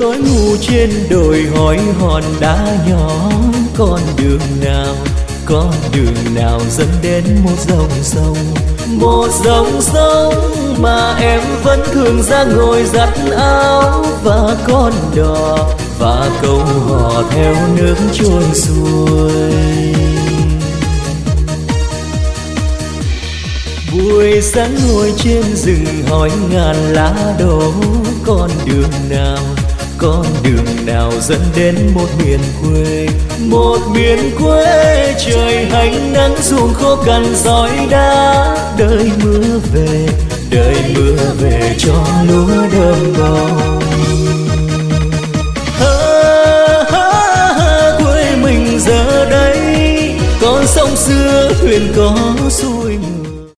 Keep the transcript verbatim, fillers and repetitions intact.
Tối ngủ trên đồi hỏi hòn đá nhỏ, con đường nào, con đường nào dẫn đến một dòng sông, một dòng sông mà em vẫn thường ra ngồi giặt áo và con đò và câu hò theo nước trôi xuôi. Buổi sáng ngồi trên rừng hỏi ngàn lá đổ, con đường nào, con đường nào dẫn đến một miền quê, một miền quê trời hanh nắng ruộng khô cằn sỏi đá. Đợi mưa về, đợi mưa về cho lúa đơm bông. Quê mình giờ đây con sông xưa thuyền có xuôi